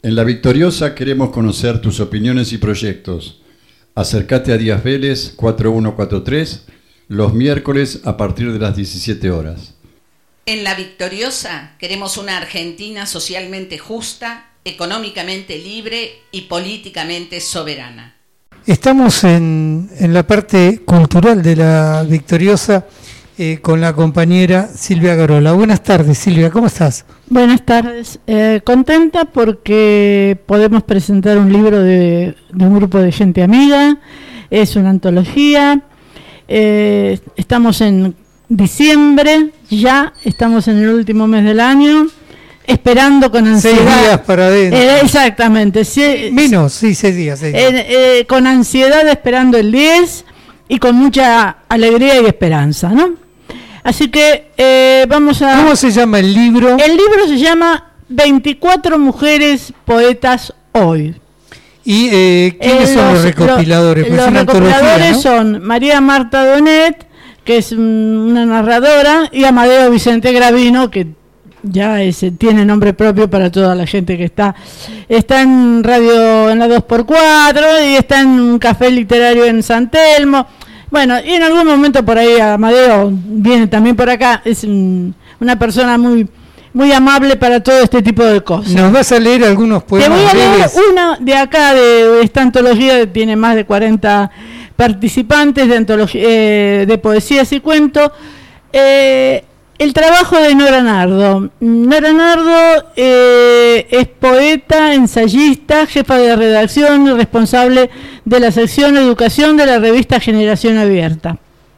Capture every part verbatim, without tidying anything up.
En La Victoriosa queremos conocer tus opiniones y proyectos. Acércate a Díaz Vélez cuatro uno cuatro tres los miércoles a partir de las diecisiete horas. En La Victoriosa queremos una Argentina socialmente justa, económicamente libre y políticamente soberana. Estamos en, en la parte cultural de La Victoriosa eh, con la compañera Silvia Garola. Buenas tardes, Silvia, ¿cómo estás? Buenas tardes, eh, contenta porque podemos presentar un libro de, de un grupo de gente amiga, es una antología, eh, estamos en diciembre, ya estamos en el último mes del año, esperando con ansiedad. Seis días para adentro. Eh, exactamente. Si, Menos, sí, seis días. Seis días. Eh, eh, con ansiedad esperando el diez y con mucha alegría y esperanza, ¿no? Así que eh, vamos a... ¿Cómo se llama el libro? El libro se llama veinticuatro mujeres poetas hoy. ¿Y eh, quiénes eh, son los, los recopiladores? Los, los recopiladores, ¿no? Son María Marta Donet, que es una narradora, y Amadeo Vicente Gravino, que ya es, tiene nombre propio para toda la gente que está. Está en radio en la dos por cuatro y está en un café literario en San Telmo. Bueno, y en algún momento por ahí Amadeo viene también por acá. Es un, una persona muy muy amable para todo este tipo de cosas. ¿Nos vas a leer algunos poemas? Te voy a leer breves? uno de acá, de esta antología que tiene más de cuarenta participantes de, antología, eh, de poesías y cuentos. Eh, el trabajo de Nora Nardo. Nora Nardo eh, es poeta, ensayista, jefa de redacción y responsable de la sección Educación de la revista Generación Abierta.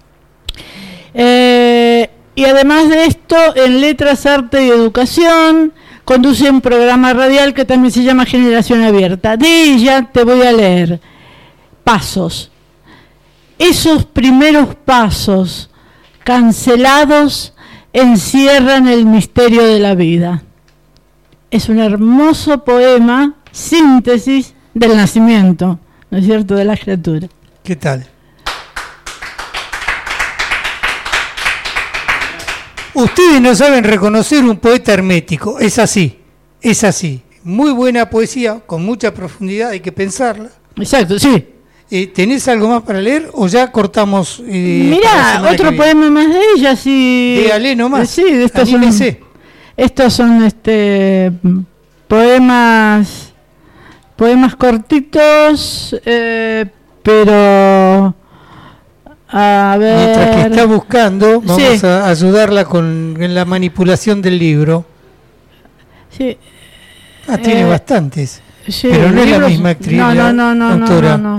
Eh, y además de esto, en Letras, Arte y Educación, conduce un programa radial que también se llama Generación Abierta. De ella te voy a leer Pasos. Esos primeros pasos cancelados encierran el misterio de la vida. Es un hermoso poema, síntesis del nacimiento, ¿no es cierto?, de la criatura. ¿Qué tal? Ustedes no saben reconocer un poeta hermético, es así, es así. Muy buena poesía, con mucha profundidad, hay que pensarla. Exacto, sí. Eh, ¿Tenés algo más para leer o ya cortamos? Eh, Mirá, otro poema más de ella, sí. Dígale nomás. Sí, de estos son, estos son este poemas, poemas cortitos, eh, pero a ver. Mientras que está buscando, vamos sí. a ayudarla con en la manipulación del libro. Sí. Ah, tiene eh, bastantes. Sí, pero no es libros, la misma actriz. No, no, no, no, autora. no, no, no.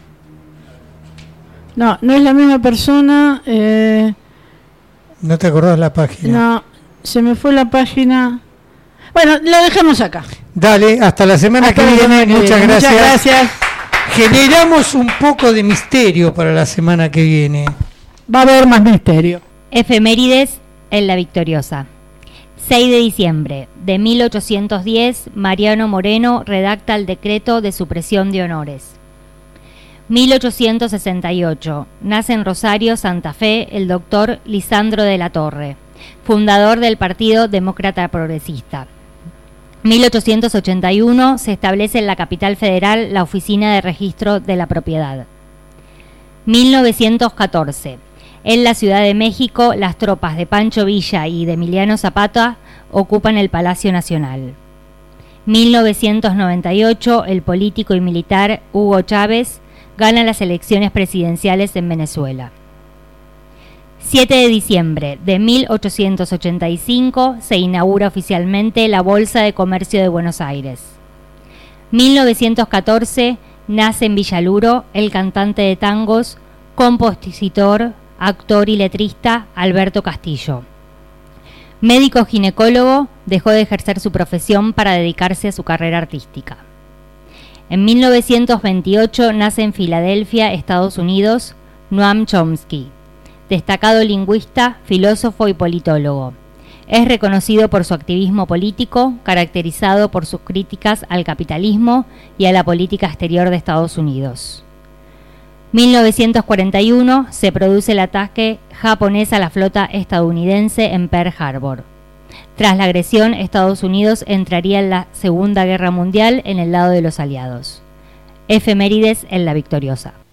No, no es la misma persona. Eh, ¿No te acordás la página? No, se me fue la página. Bueno, lo dejamos acá. Dale, hasta la semana hasta que la viene. Semana que Muchas, viene. Gracias. Muchas gracias. Generamos un poco de misterio para la semana que viene. Va a haber más misterio. Efemérides en La Victoriosa. seis de diciembre de mil ochocientos diez, Mariano Moreno redacta el decreto de supresión de honores. mil ochocientos sesenta y ocho, nace en Rosario, Santa Fe, el doctor Lisandro de la Torre, fundador del Partido Demócrata Progresista. mil ochocientos ochenta y uno, se establece en la capital federal la Oficina de Registro de la Propiedad. mil novecientos catorce, en la Ciudad de México, las tropas de Pancho Villa y de Emiliano Zapata ocupan el Palacio Nacional. mil novecientos noventa y ocho, el político y militar Hugo Chávez gana las elecciones presidenciales en Venezuela. siete de diciembre de mil ochocientos ochenta y cinco se inaugura oficialmente la Bolsa de Comercio de Buenos Aires. mil novecientos catorce nace en Villaluro el cantante de tangos, compositor, actor y letrista Alberto Castillo. Médico ginecólogo, dejó de ejercer su profesión para dedicarse a su carrera artística. En mil novecientos veintiocho nace en Filadelfia, Estados Unidos, Noam Chomsky, destacado lingüista, filósofo y politólogo. Es reconocido por su activismo político, caracterizado por sus críticas al capitalismo y a la política exterior de Estados Unidos. mil novecientos cuarenta y uno se produce el ataque japonés a la flota estadounidense en Pearl Harbor. Tras la agresión, Estados Unidos entraría en la Segunda Guerra Mundial en el lado de los aliados. Efemérides en La Victoriosa.